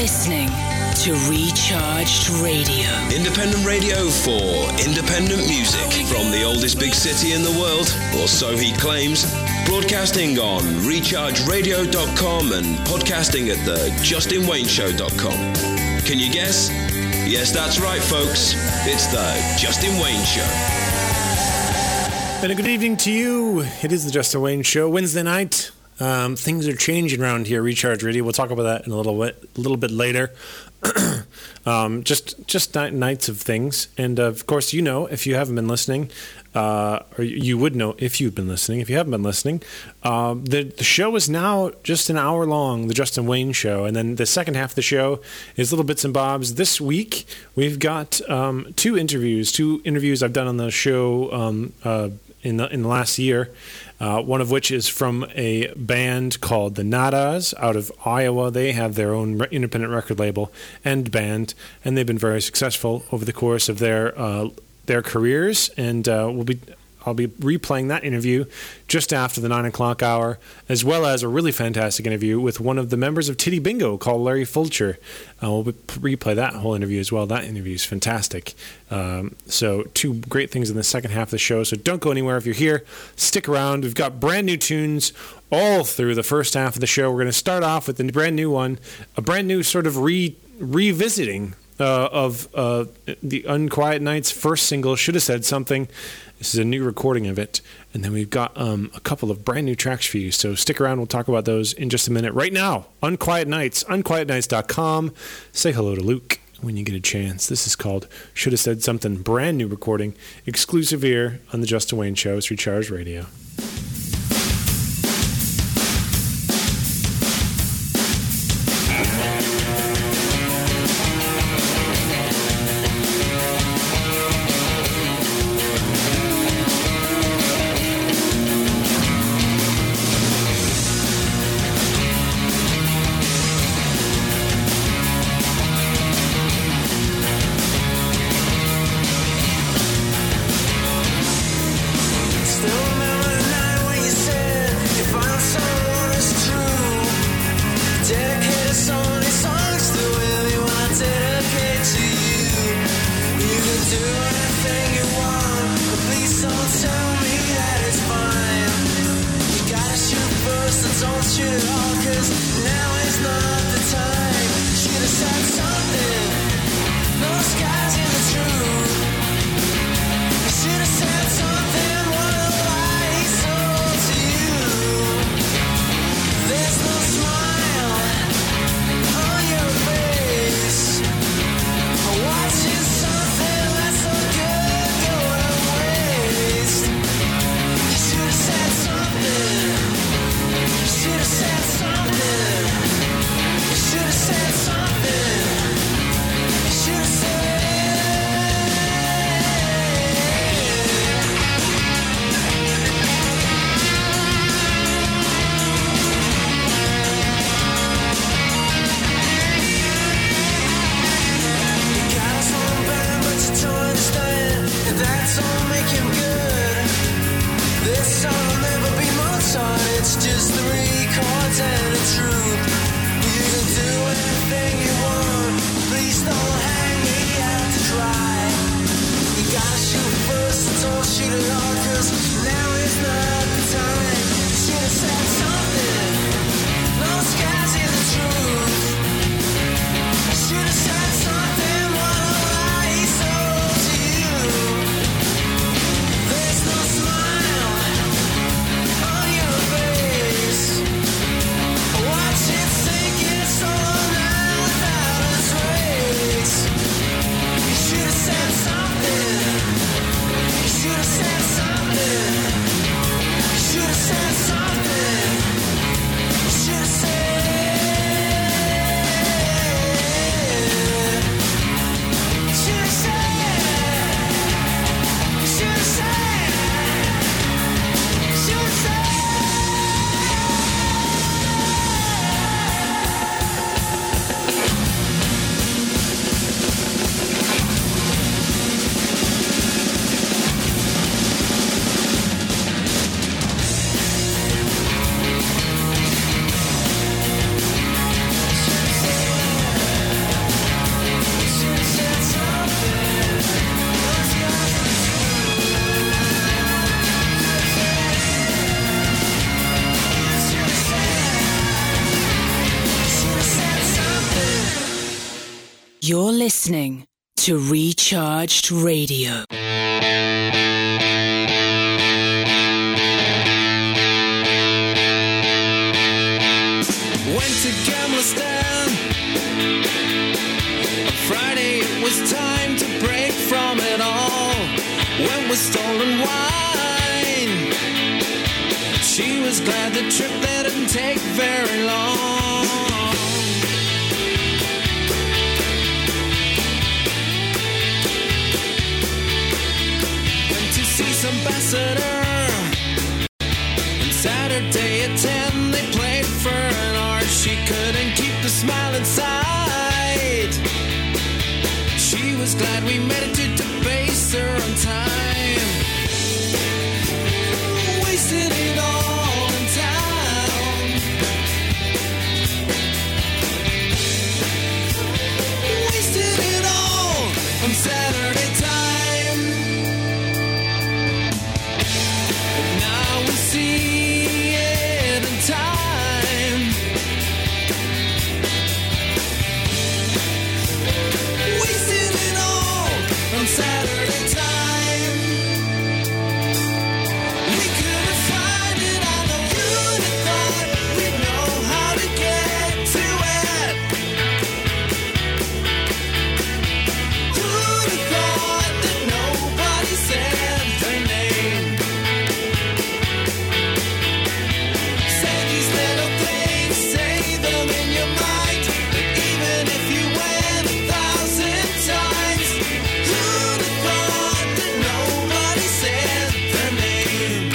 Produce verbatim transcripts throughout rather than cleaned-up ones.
listening to Recharged Radio. Independent radio for independent music from the oldest big city in the world, or so he claims. Broadcasting on recharge radio dot com and podcasting at the justin wayne show dot com. Can you guess? Yes, that's right, folks. It's the Justin Wayne Show. And a good evening to you. It is the Justin Wayne Show, Wednesday night. Um, things are changing around here, Recharge Radio. We'll talk about that in a little bit, a little bit later. um, just just nights of things. And, uh, of course, you know, if you haven't been listening, uh, or you would know if you've been listening. If you haven't been listening, um, the, the show is now just an hour long, the Justin Wayne Show. And then the second half of the show is little bits and bobs. This week, we've got um, two interviews, two interviews I've done on the show um, uh, in the, in the last year. Uh, one of which is from a band called the Nadas out of Iowa. They have their own re- independent record label and band, and they've been very successful over the course of their uh, their careers. And uh, we'll be I'll be replaying that interview just after the nine o'clock hour, as well as a really fantastic interview with one of the members of Titty Bingo called Larry Fulcher. Uh, we'll be, replay that whole interview as well. That interview is fantastic. Um, so two great things in the second half of the show. So don't go anywhere if you're here. Stick around. We've got brand new tunes all through the first half of the show. We're going to start off with a brand new one, a brand new sort of re revisiting uh, of uh, the Unquiet Nights' first single, Should Have Said Something. This is a new recording of it. And then we've got um, a couple of brand new tracks for you. So stick around. We'll talk about those in just a minute. Right now, Unquiet Nights, unquiet nights dot com. Say hello to Luke when you get a chance. This is called Should Have Said Something. Brand new recording. Exclusive here on the Justin Wayne Show. It's Recharged Radio. Watch it. You're listening to Recharged Radio. Went to Gamla Stan. On Friday it was time to break from it all. Went with stolen wine. She was glad the trip that didn't take very long. Went to see some Ambassador. And Saturday at ten they played for an hour. She couldn't keep the smile inside. She was glad we made it to debase her on time. Wasted it all in town. Wasted it all on Saturday time. But now we see it in time. Wasted it all on Saturday time. We couldn't find it. I know you'd have thought we'd know how to get to it. Who'd have thought that nobody said their name? Say these little things, say them in your mind. But even if you went a thousand times, who'd have thought that nobody said their name?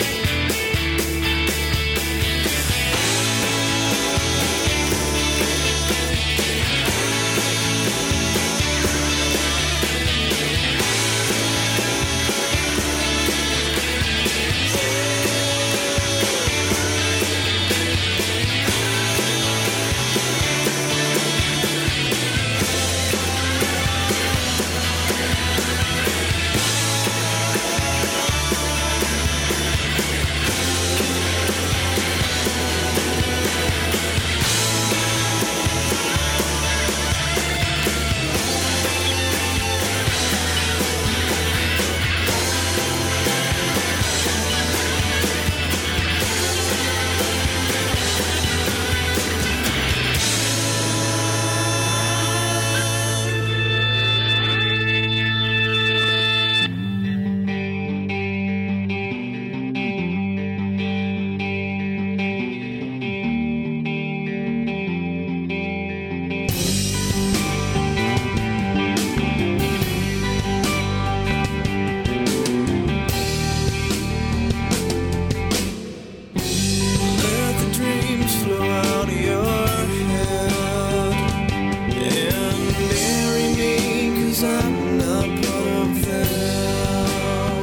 Let the dreams flow out of your head and bury me, 'cause I'm not part of them.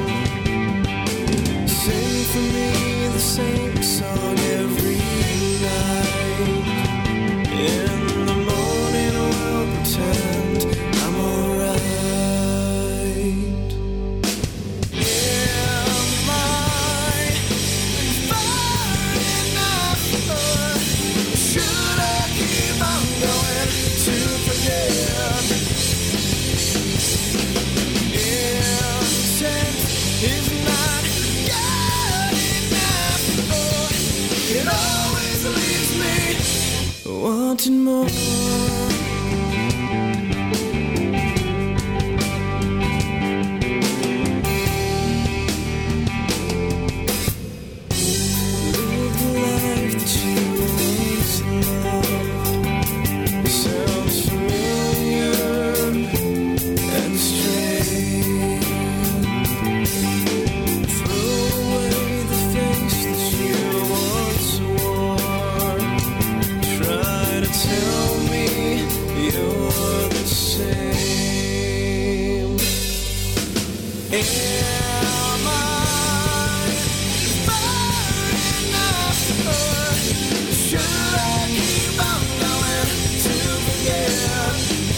Sing for me the same song every night. In the morning we'll pretend I'm alright. Am I far enough, or should I keep on going to forget? Intent is not good enough, or it always leaves me wanting more. Live the life that you once loved. Sounds familiar and strange. Throw away the face that you once wore. Try to tell me you're the same. Am I far enough, or should I keep on going to forget?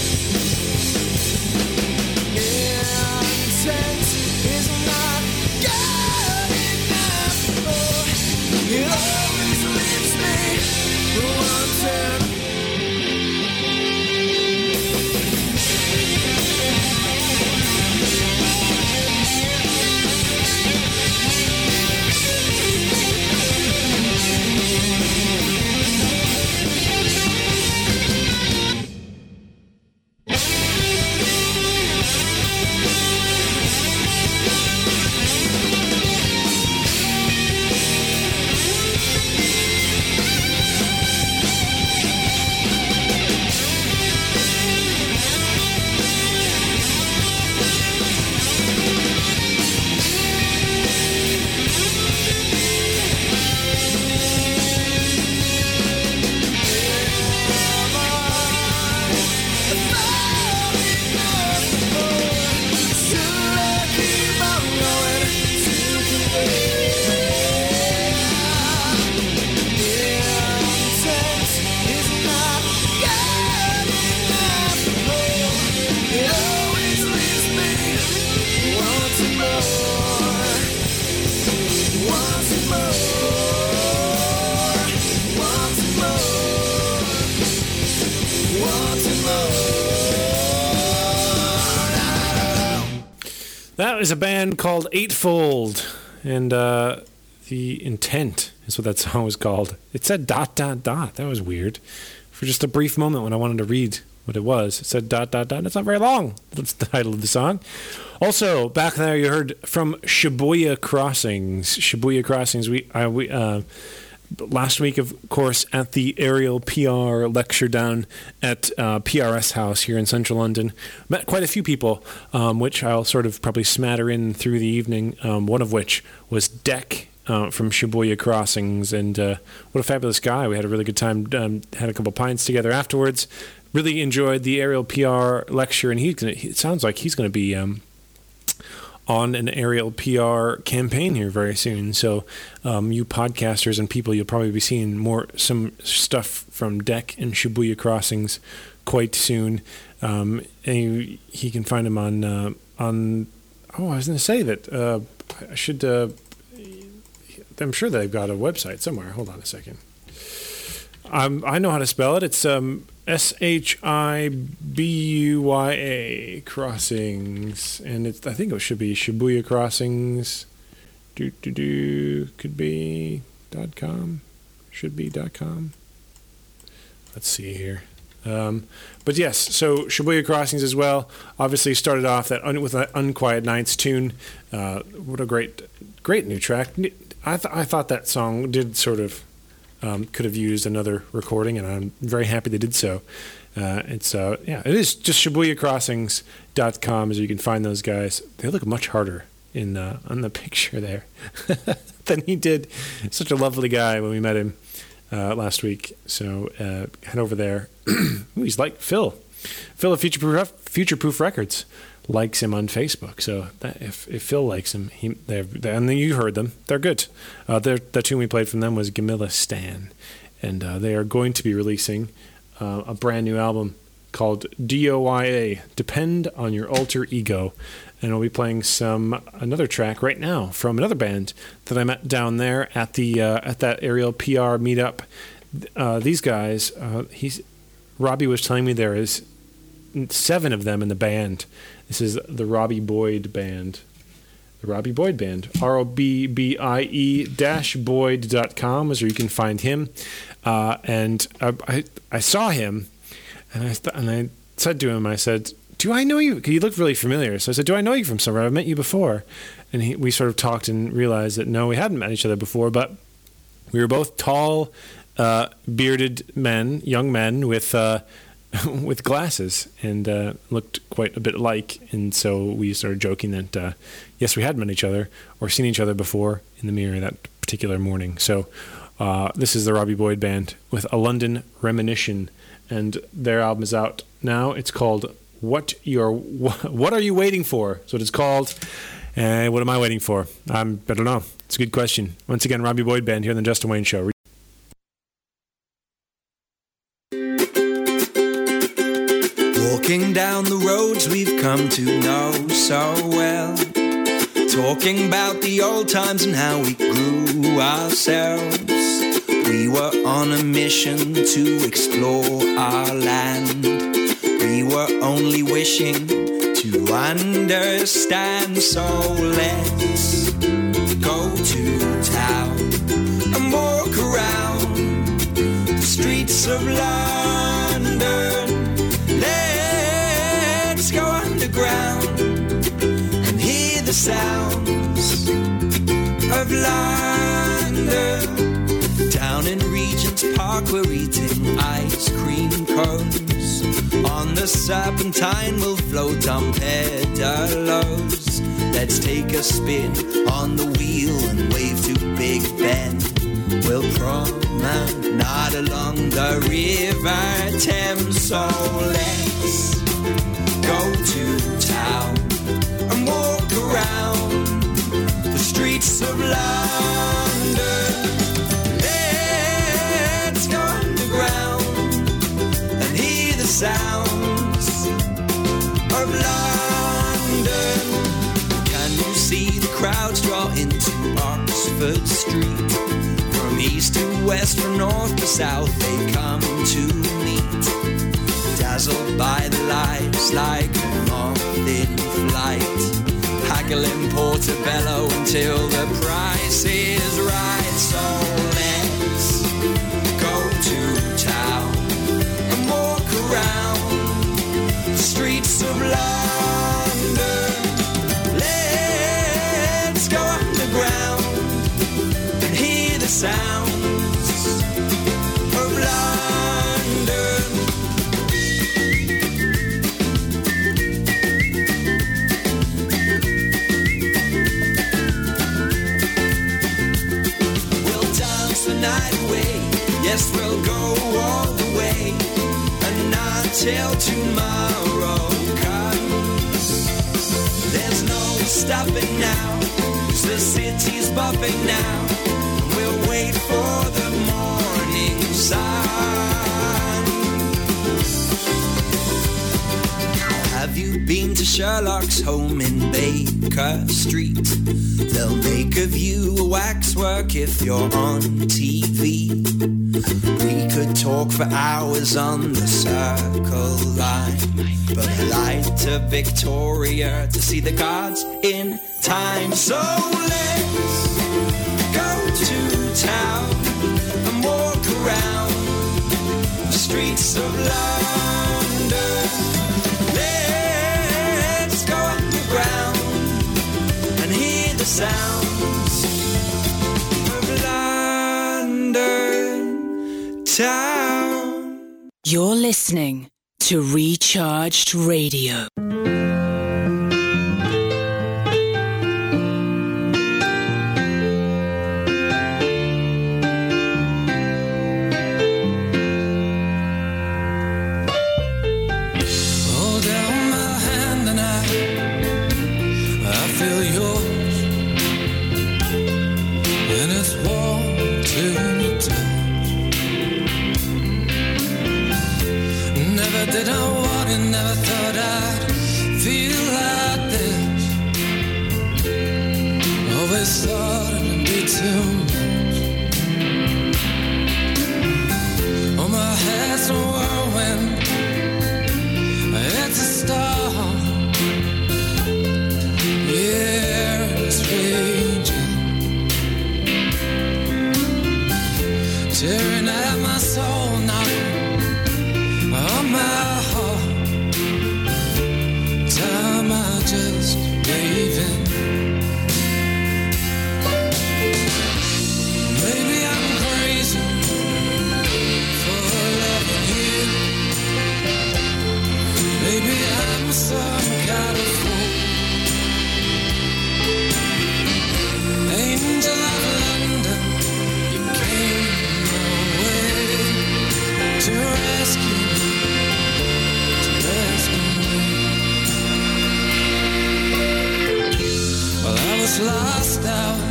Intent is not good enough, or it always leaves me wanting. That is a band called Eightfold, and uh, The Intent is what that song was called. It said dot, dot, dot. That was weird. For just a brief moment when I wanted to read what it was, it said dot, dot, dot. It's not very long. That's the title of the song. Also, back there you heard from Shibuya Crossings. Shibuya Crossings, we, I, we uh, last week, of course, at the Aerial P R lecture down at uh, P R S House here in central London. Met quite a few people, um, which I'll sort of probably smatter in through the evening, um, one of which was Deck uh, from Shibuya Crossings. And uh, what a fabulous guy. We had a really good time, um, had a couple pints together afterwards. Really enjoyed the Aerial P R lecture, and he's gonna, he, it sounds like he's going to be um, on an Aerial P R campaign here very soon. So um, you podcasters and people, you'll probably be seeing more some stuff from Deck and Shibuya Crossings quite soon. Um, and you, he can find him on, uh, on oh, I was going to say that uh, I should, uh, I'm sure they've got a website somewhere. Hold on a second. Um, I know how to spell it. It's um, S H I B U Y A Crossings, and it's, I think it should be Shibuya Crossings. Do do do could be dot com, should be dot com. Let's see here. Um, but yes, so Shibuya Crossings as well. Obviously started off that un- with that Unquiet Nights tune. Uh, what a great, great new track. I th- I thought that song did sort of. Um, could have used another recording, and I'm very happy they did so. Uh, it's uh, yeah, it is just Shibuya Crossings dot com, as you can find those guys. They look much harder in uh, on the picture there than he did. Such a lovely guy when we met him uh, last week. So uh, head over there. Ooh, he's like Phil, Phil of Future Proof, Future Proof Records. Likes him on Facebook, so that, if if Phil likes him, he they're, they're, and you heard them, they're good. Uh, they're, the tune we played from them was Gamilla Stan, and uh, they are going to be releasing uh, a brand new album called D O Y A, Depend on Your Alter Ego, and we'll be playing some another track right now from another band that I met down there at the uh, at that Aerial P R meetup. Uh, these guys, uh, he's Robbie was telling me there is seven of them in the band. This is the Robbie Boyd Band. The Robbie Boyd Band. R O B B I E dash Boyd dot com is where you can find him. Uh, and I, I I saw him, and I th- and I said to him, I said, do I know you? Because you looked really familiar. So I said, do I know you from somewhere? I've met you before. And he, we sort of talked and realized that, no, we hadn't met each other before, but we were both tall, uh, bearded men, young men with... Uh, with glasses, and uh, looked quite a bit alike, and so we started joking that uh, yes, we had met each other or seen each other before in the mirror that particular morning. So uh, this is the Robbie Boyd Band with A London Reminiscence, and their album is out now. It's called What You're What Are You Waiting For? That's what it's called. And what am I waiting for? I'm, I don't know. It's a good question. Once again, Robbie Boyd Band here on the Justin Wayne Show. Walking down the roads we've come to know so well, talking about the old times and how we grew ourselves. We were on a mission to explore our land. We were only wishing to understand. So let's go to town and walk around the streets of London. Let's go underground and hear the sounds of London. Down in Regent's Park we're eating ice cream cones. On the Serpentine we'll float on pedalos. Let's take a spin on the wheel and wave to Big Ben. We'll promenade along the River Thames. So let's go to town and walk around the streets of London. Let's go underground and hear the sounds of London. Can you see the crowds draw into Oxford Street? From east to west, from north to south, they come to meet. Dazzled by the lights like a moth in flight, haggling portobello until the price is right. So let's go to town and walk around the streets of London. Let's go underground and hear the sounds of London. We'll dance the night away, yes, we'll go all the way, and not till tomorrow comes. There's no stopping now, 'cause the city's bumping now, and we'll wait for the morning sun. Have you been to Sherlock's home in Baker Street? They'll make of you a waxwork if you're on T V. We could talk for hours on the Circle Line, but I like to Victoria to see the gods in time. So let's go to town and walk around the streets of London. Let's go underground and hear the sounds of London town. You're listening to Recharged Radio. Hold down my hand and I, I feel yours, and it's warm to the touch. Never did I want it, never thought I'd feel like this. Always thought it'd be too much. Oh, my head's a whirlwind, it's a storm. Yeah, it's raging, tearing at my soul now. Oh, my heart, time I just gave in. Maybe I'm crazy for loving you. Maybe I'm some kind of fool. Angel of London, you came my way to rescue me, to rescue me. Well, I was lost out,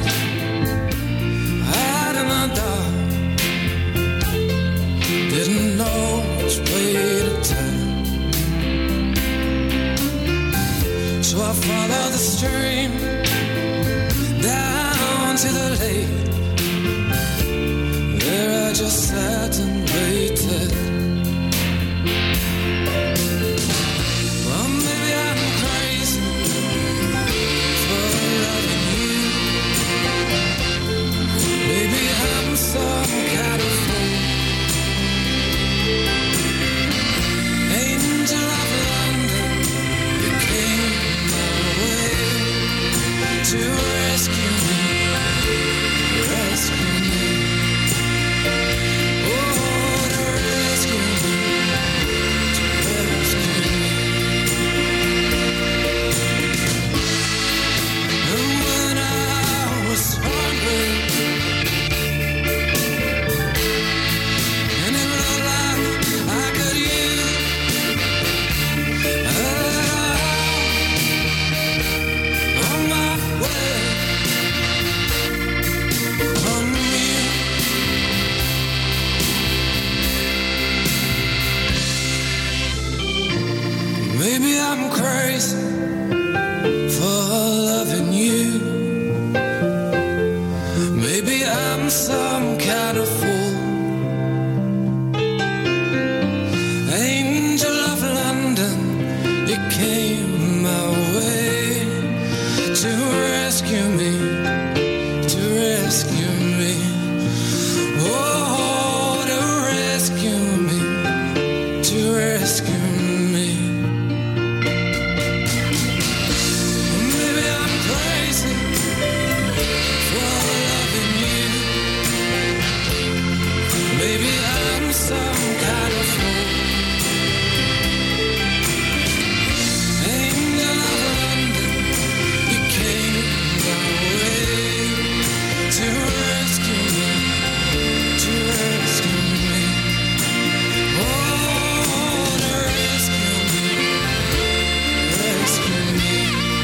out in the dark, didn't know which way to turn. So I followed the stream down to the lake. There I just sat and waited. Well, maybe I'm crazy for loving you. Maybe I'm some kind of fool. Angel of London, you came my way to rescue me, rescue me. Oh, to rescue me, to rescue me. And when I was hungry, and it looked like I could use on my way from you. Maybe I'm crazy for loving you. Maybe I'm some kind of fool. Angel of London, to rescue me. Maybe I'm crazy for loving you. Maybe I'm some kind of fool. Angel of London, you came my way to rescue me, to rescue me. Oh, to rescue me, rescue me.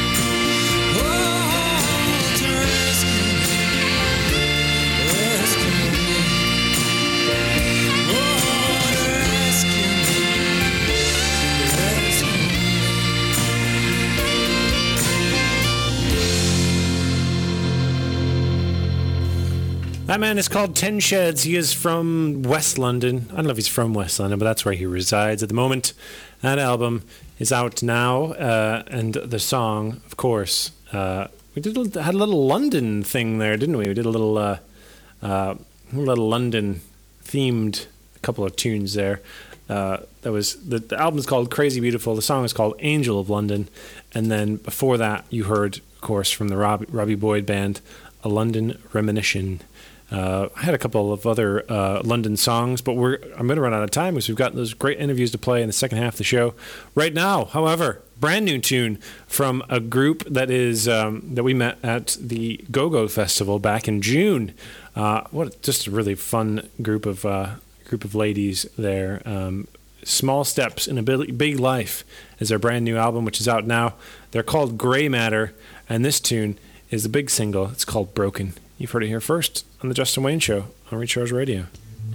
Oh, to rescue me, rescue me. Oh, to rescue me, rescue me. That man is called Ten Sheds. He is from West London. I don't know if he's from West London, but that's where he resides at the moment. That album is out now, uh, and the song, of course, uh, we did a, had a little London thing there, didn't we? We did a little, uh, uh, little London themed couple of tunes there. Uh, that was the, the album is called Crazy Beautiful. The song is called Angel of London, and then before that, you heard, of course, from the Rob, Robbie Boyd Band, A London Reminiscence. Uh, I had a couple of other uh, London songs, but we're I'm going to run out of time because we've got those great interviews to play in the second half of the show. Right now, however, brand new tune from a group that is um, that we met at the Go-Go Festival back in June. Uh, what just a really fun group of uh, group of ladies there. Um, Small Steps in a Big, Big Life is their brand new album, which is out now. They're called Grey Matter, and this tune is the big single. It's called Broken. You've heard it here first on the Justin Wayne Show on Recharge Radio.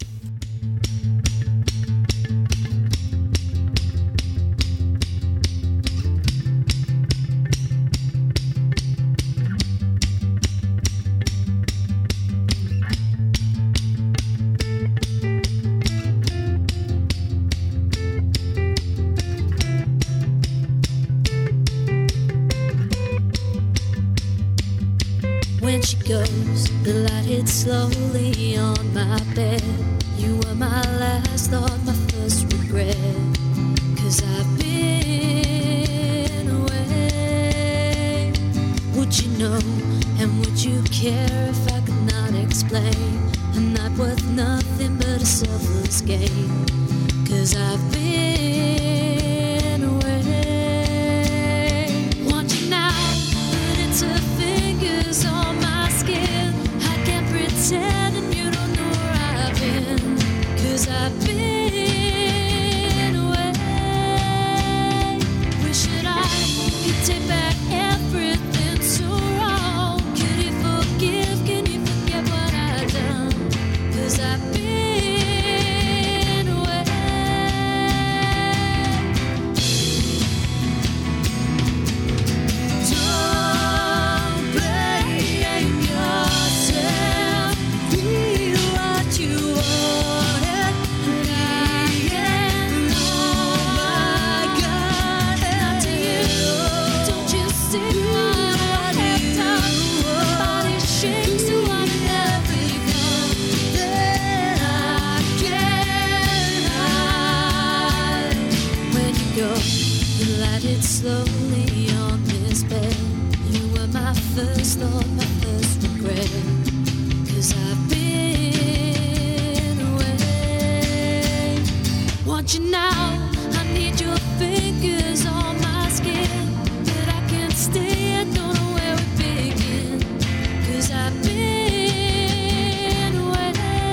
When she goes, the light hits slowly on my bed. You were my last thought, my first regret. Cause I've been away. Would you know, and would you care if I could not explain? A night worth nothing but a selfless game. Cause I've been away. Want you now, but it's her fingers on my skin. I can't pretend and you don't know where I've been. Cause I've been away. Wish that I could take back everything so wrong. Could you forgive, can you forget what I've done? Cause I've been away. Don't blame yourself. Be what you wanted. And I am all my God. Not to you. Don't you see what I have done? Body shakes to what it has become. Then I can't hide. When you go, the light hits slowly on this bed. You were my first thought, my first regret. Cause I've been away. Want you now, I need your fingers on my skin. But I can't stay, I don't know where we begin. Cause I've been away.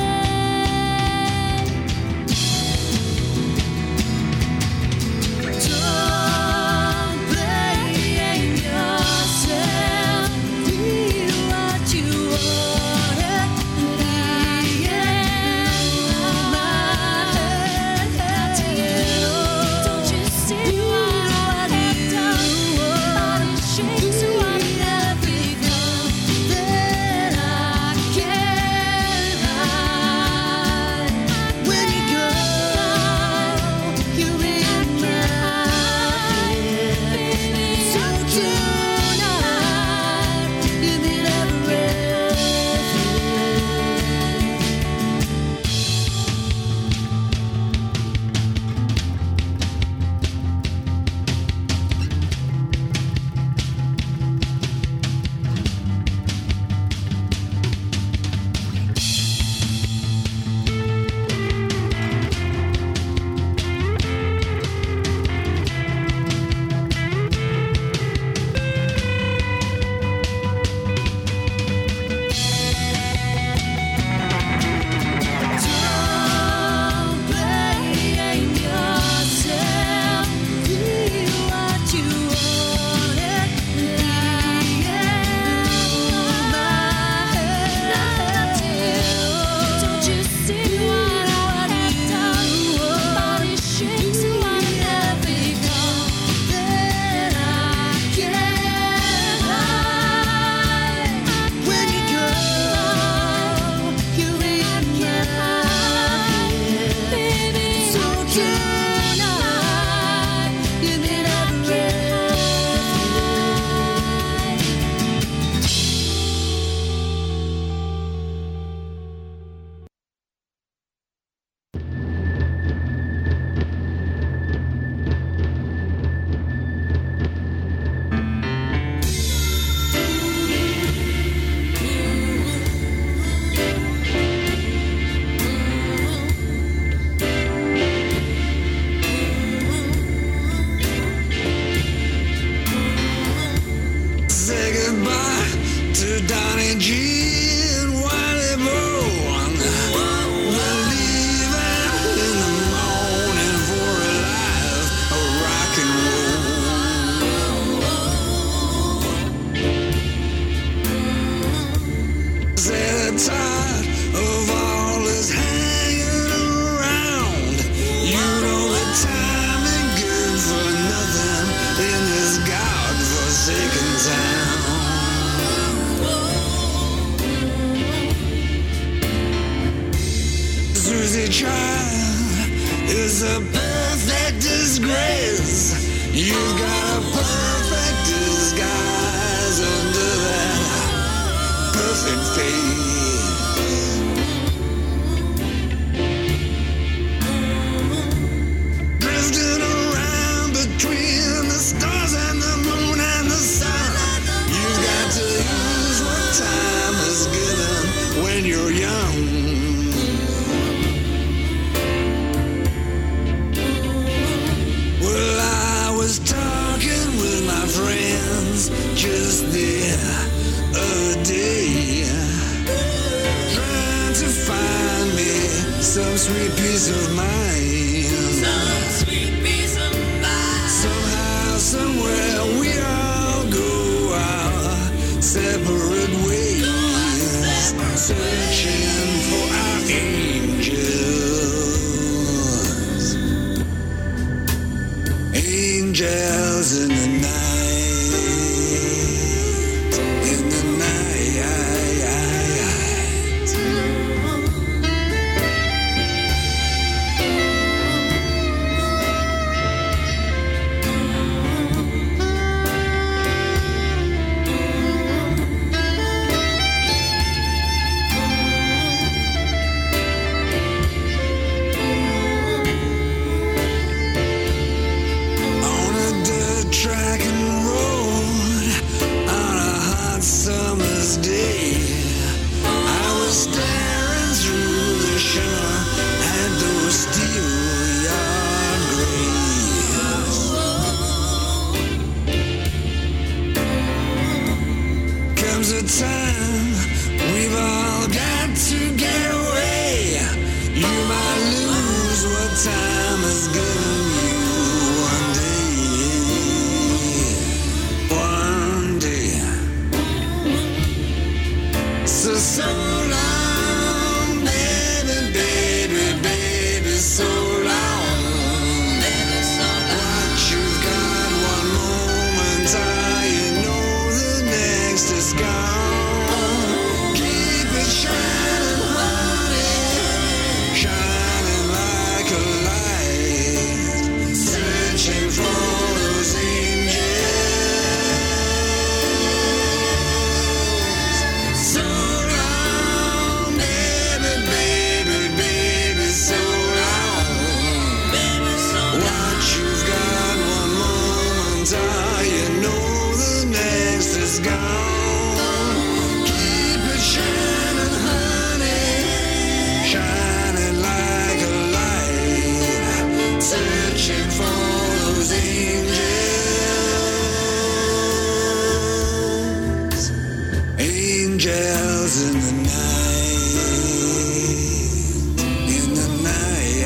Don't blame yourself. Be what you wanted. And I am on my head. Not to you. Don't you see what I a perfect disgrace. You've got a perfect disguise under that perfect face. Drifting around between the stars and the moon and the sun. You've got to use what time is given when you're young. Well, I was talking with my friends just the other day, trying to find me some sweet peace of mind. Some sweet peace of mind. Somehow, somewhere, we all go our separate ways, separate searching ways. For our angels. Angels in the night, in the night. On a dirt track and road, on a hot summer's day, I was staring through the shimmer at those steel yard graves. Comes a time we've all got to get away. You might lose what time has given you one day. One day. So, so long, baby, baby, baby, so long. Baby, so long. What you've got one moment, ah, you know the next is gone. Keep it shining, honey, shining like a light, searching for those angels. So long, baby, baby, baby, so long. Baby, so long. What you've got one moment, ah, you know the next is gone. Keep it shining, honey, shining like a light, searching for those angels. Angels in the night, in the night.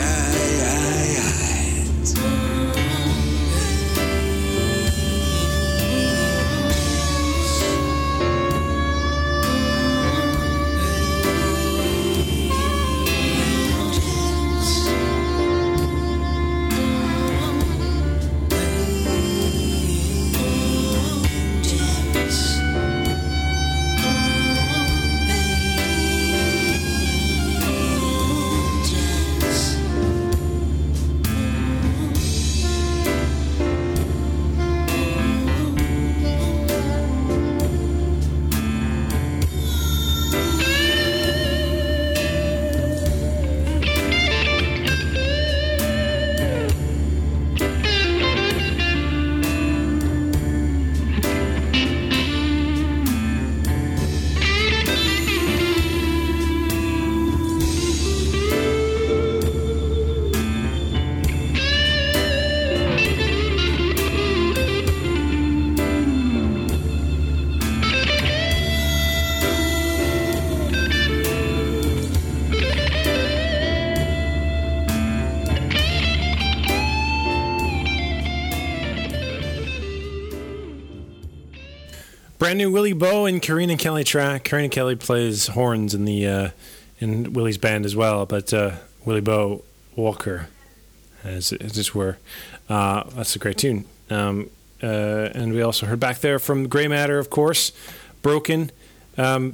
Brand new Willie Bowe and Karina Kelly track. Karina Kelly plays horns in the uh, in Willie's band as well, but uh, Willie Bowe Walker, as, as it were. Uh, that's a great tune. Um, uh, and we also heard back there from Grey Matter, of course, Broken. Um,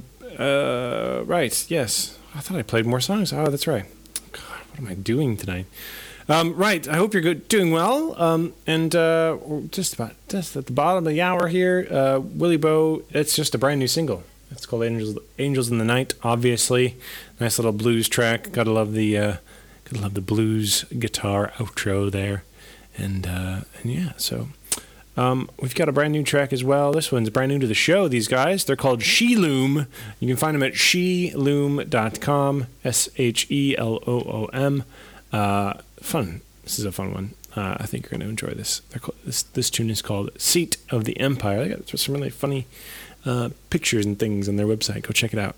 uh, right, yes. I thought I played more songs. Oh, that's right. God, what am I doing tonight? Um, right. I hope you're good, doing well. Um, and uh, we're just about just at the bottom of the hour here. Uh, Willie Bow. It's just a brand new single. It's called "Angels Angels in the Night." Obviously, nice little blues track. Gotta love the uh, gotta love the blues guitar outro there. And uh, and yeah, so um, we've got a brand new track as well. This one's brand new to the show. These guys. They're called Sheloom. You can find them at sheloom dot com. S H E L O O M. Uh, fun. This is a fun one. Uh, I think you're going to enjoy this. They're called, this. This tune is called "Seat of the Empire." They got some really funny uh, pictures and things on their website. Go check it out.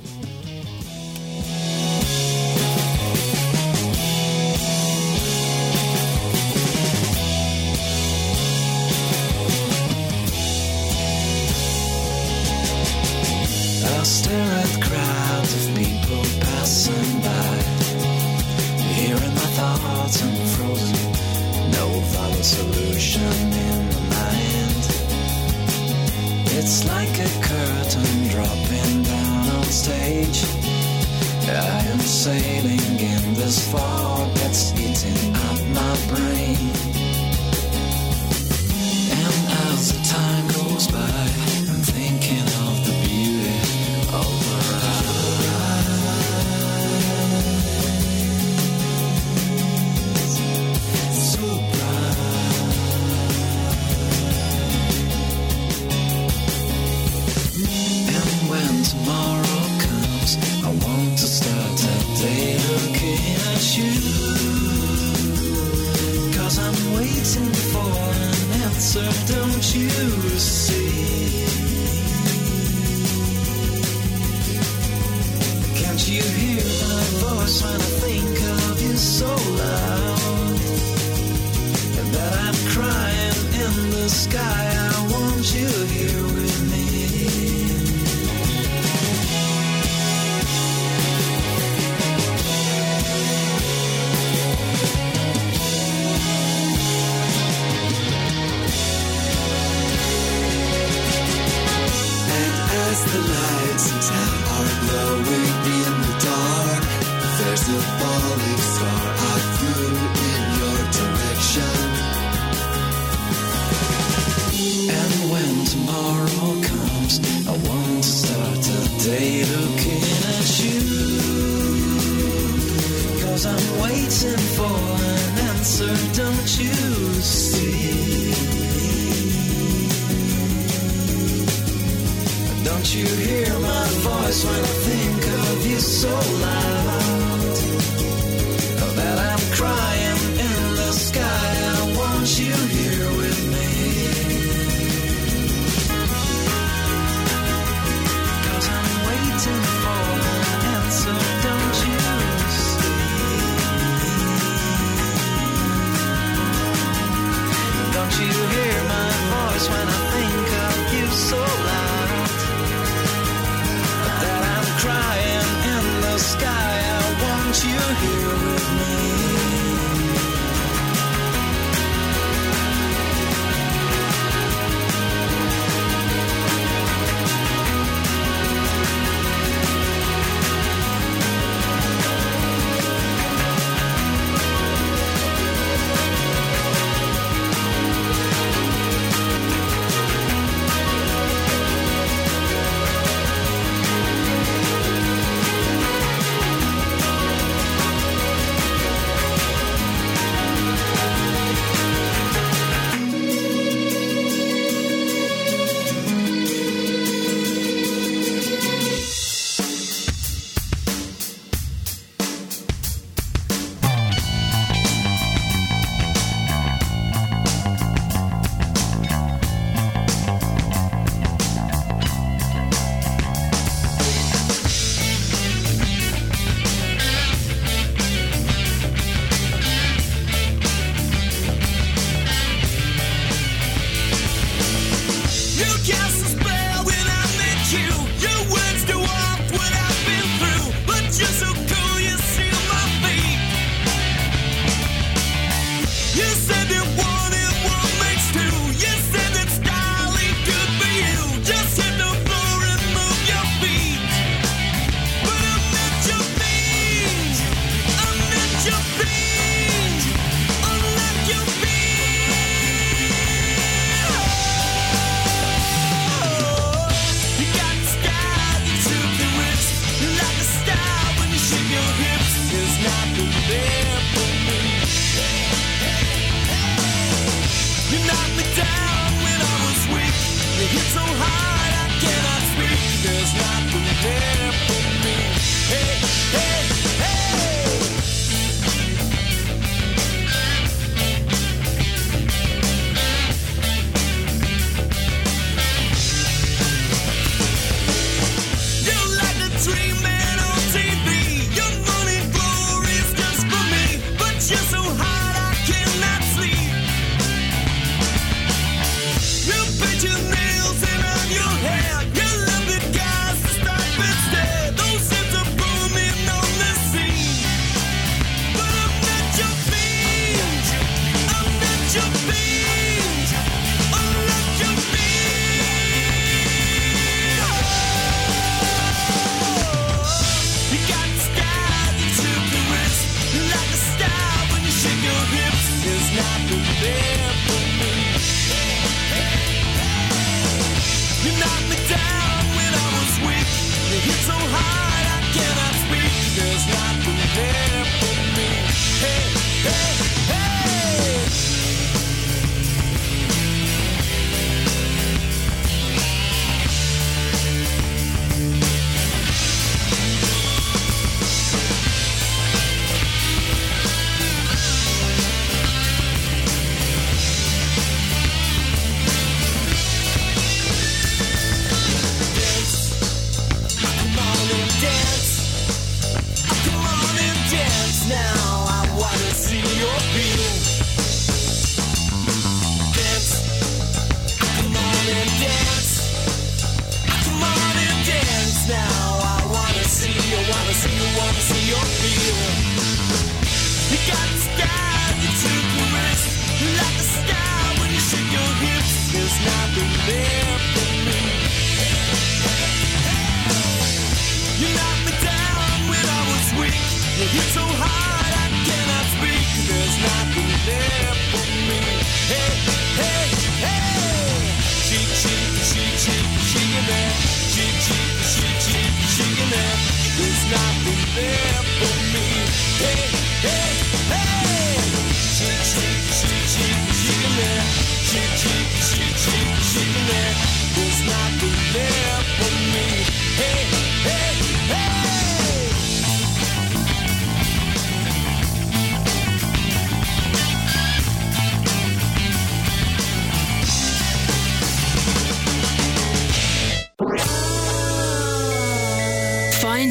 I stare at crowds of people passing by, hearing my thoughts unfrozen, no valid solution in my mind. It's like a curtain dropping down on stage. I am sailing in this fog that's eating up my brain. And as the time goes by, I'm thinking of the beauty of her eyes, so bright. And when tomorrow comes, I want to start that day looking at you, 'cause I'm waiting for an answer, don't you see? Can't you hear my voice when I think of you so loud? And that I'm crying in the sky, I want you here with me. And as the lights in town are glowing in the dark, there's a falling star I threw in your direction. And when tomorrow comes, I want to start the day looking at you, 'cause I'm waiting for an answer, don't you see? Don't you hear my voice when I think of you so loud? That I'm crying in the sky, I want you here with me. 'Cause I'm waiting for an answer, don't you see? Don't you hear my voice when I think of you so loud? That I'm crying in the sky, I want you here with me.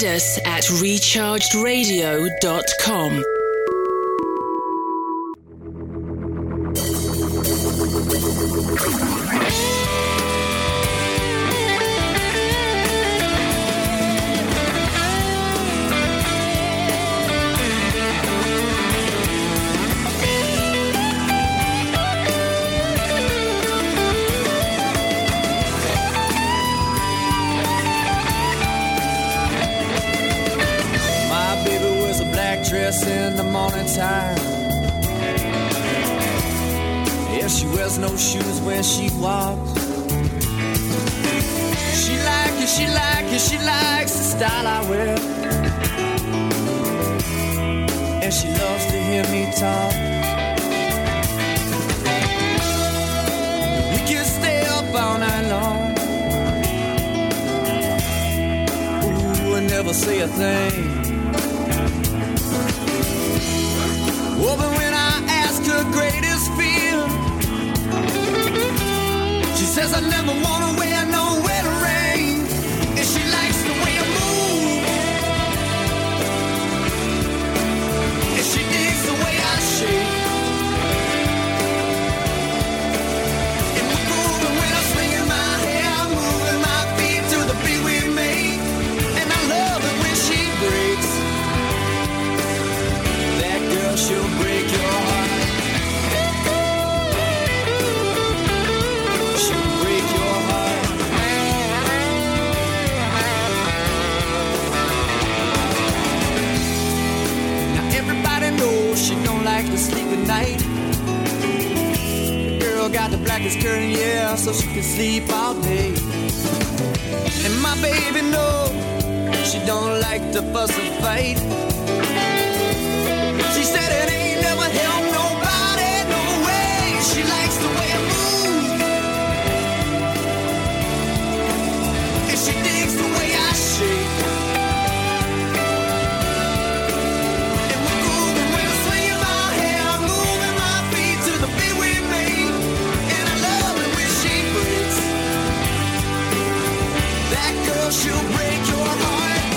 Find us at recharged radio dot com. In the morning time, yeah, she wears no shoes when she walks. She like it, she like it, she likes the style I wear, and she loves to hear me talk. We can stay up all night long, ooh, and never say a thing. Oh, but when I ask her greatest fear, she says I never wanna wear no wedding ring, and she likes the way I move, and she digs the way I shake, and we're moving when I'm swinging my hair, moving my feet to the beat we make, and I love it when she breaks. That girl, she'll break your heart. She'll break your heart. Now everybody knows she don't like to sleep at night. The girl got the blackest curtain, yeah, so she can sleep all day. And my baby knows she don't like to fuss and fight. She said it ain't never helped nobody, no way. She likes the way I move, and she digs the way I shake. And we're moving when I'm swinging my hair, moving my feet to the beat we made. And I love it when she breaks. That girl, she'll break your heart.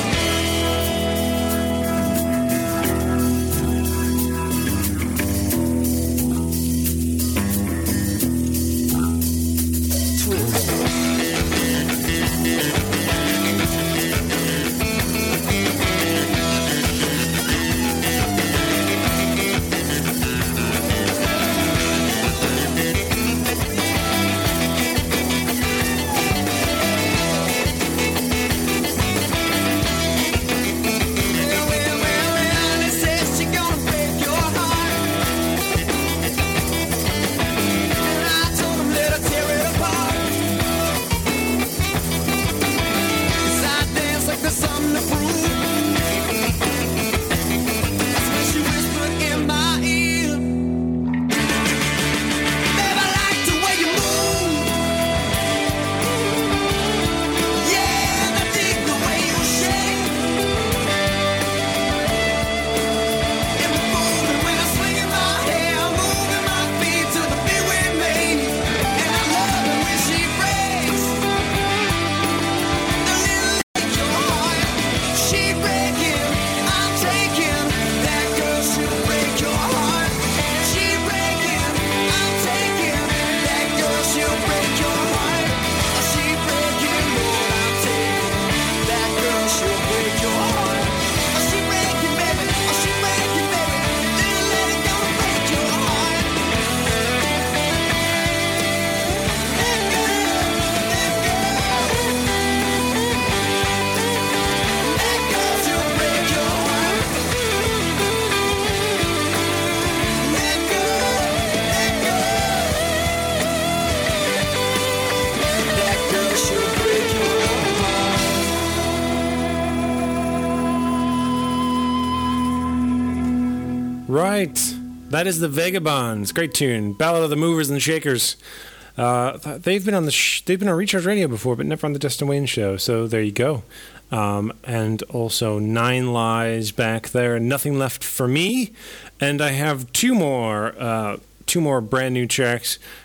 Right. That is the Vagabonds. Great tune. Ballad of the Movers and Shakers. Uh, they've been on the sh- they've been on Recharge Radio before, but never on the Dustin Wayne Show. So there you go. Um, and also Nine Lives back there. Nothing Left for Me. And I have two more uh, two more brand new tracks.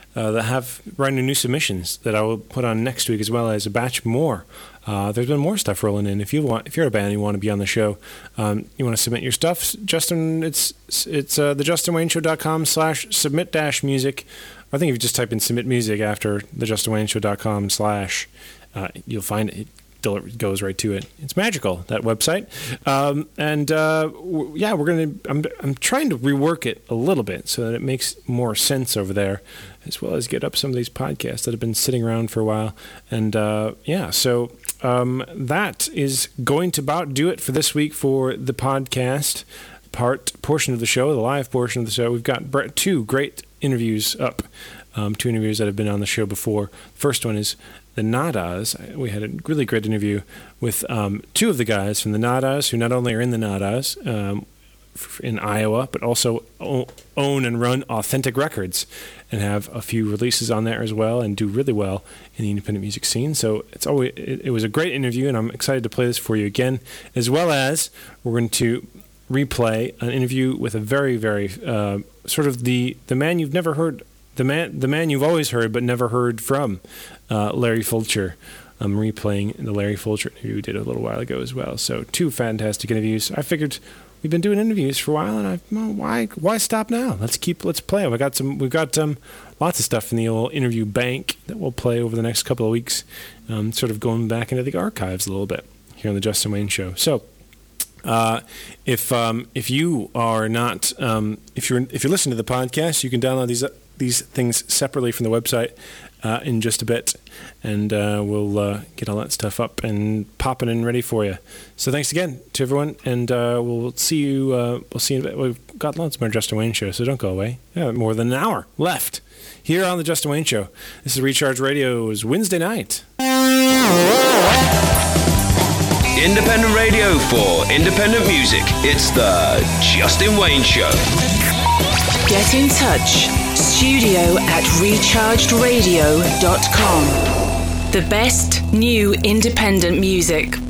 uh, that have brand new submissions that I will put on next week, as well as a batch more. Uh, there's been more stuff rolling in. If you want, if you're a band and you want to be on the show, um, you want to submit your stuff, Justin, it's it's uh, the justin wayne show dot com slash submit dash music. I think if you just type in submit music after the justin wayne show dot com slash, uh, you'll find it. It goes right to it. It's magical, that website. Um, and uh, w- yeah, we're gonna. I'm I'm trying to rework it a little bit so that it makes more sense over there, as well as get up some of these podcasts that have been sitting around for a while. And uh, yeah, so um, that is going to about do it for this week for the podcast part portion of the show, the live portion of the show. We've got two great interviews up. Um, two interviews that have been on the show before. First one is the Nadas. We had a really great interview with um, two of the guys from the Nadas, who not only are in the Nadas um, in Iowa, but also own and run Authentic Records and have a few releases on there as well, and do really well in the independent music scene. So it's always it, it was a great interview, and I'm excited to play this for you again, as well as we're going to replay an interview with a very, very uh, sort of the the man you've never heard. The man, the man you've always heard but never heard from, uh, Larry Fulcher. I'm replaying the Larry Fulcher interview we did a little while ago as well. So two fantastic interviews. I figured we've been doing interviews for a while, and I well, why why stop now? Let's keep let's play. We got some we've got um, lots of stuff in the old interview bank that we'll play over the next couple of weeks. Um, sort of going back into the archives a little bit here on the Justin Wayne Show. So. Uh, if um, if you are not um, if you're if you're listening to the podcast, you can download these these things separately from the website uh, in just a bit, and uh, we'll uh, get all that stuff up and popping and ready for you. So thanks again to everyone, and uh, we'll see you. Uh, we'll see you in a bit. We've got lots more Justin Wayne Show, so don't go away. Yeah, more than an hour left here on the Justin Wayne Show. This is Recharge Radio's Wednesday night. Independent radio for independent music. It's the Justin Wayne Show. Get in touch. Studio at recharged radio dot com. The best new independent music.